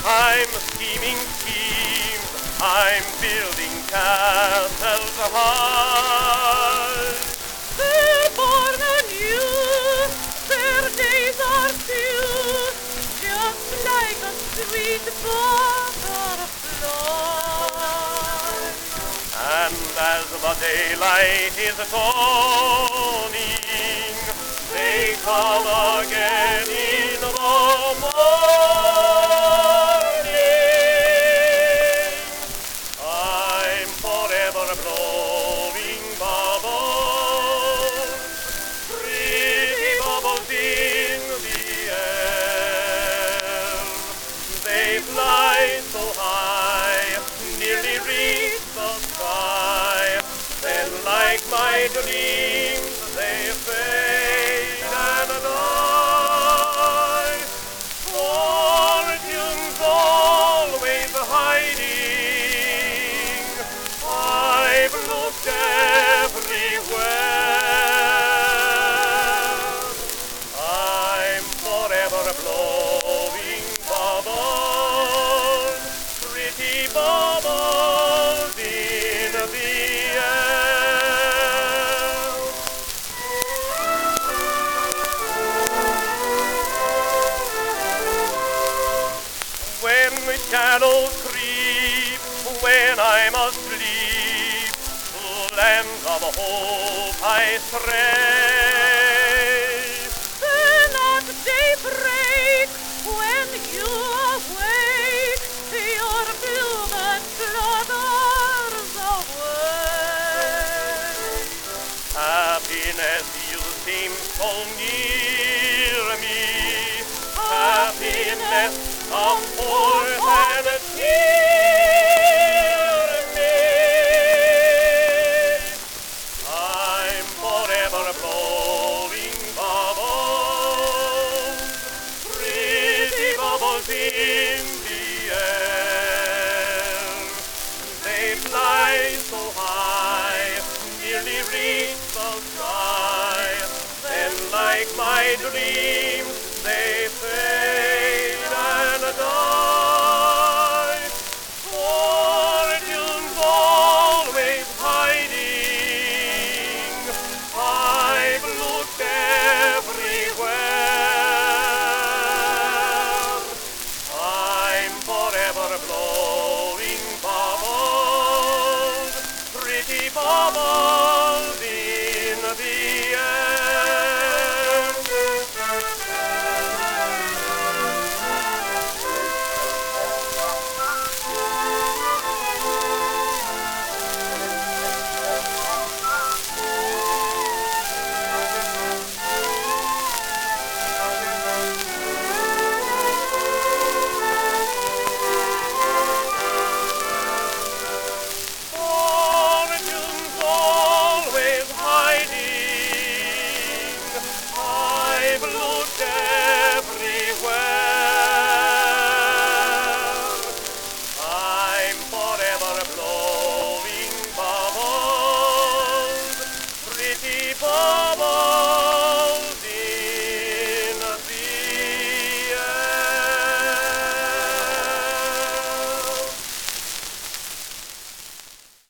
I'm scheming schemes, I'm building castles high. They're born anew, their days are few, just like a sweet butterfly. And as the daylight is dawning, they come again in the morning. I'm forever blowing bubbles, pretty bubbles in the air. They fly so high, nearly reach the sky. Then like my dreams, they fade and die. Fortune's always hiding. I've looked everywhere. I'm forever blowing bubbles, pretty bubbles in the air. When the shadows creep, when I'm asleep, to lands of hope I stray. Then at daybreak, when you awake, your bluebird flutters away. Happiness, you seem so near me. Happiness, come forth and cheer me. I'm forever blowing bubbles, pretty bubbles in the air. They fly so high, nearly reach the sky. Then like my dream,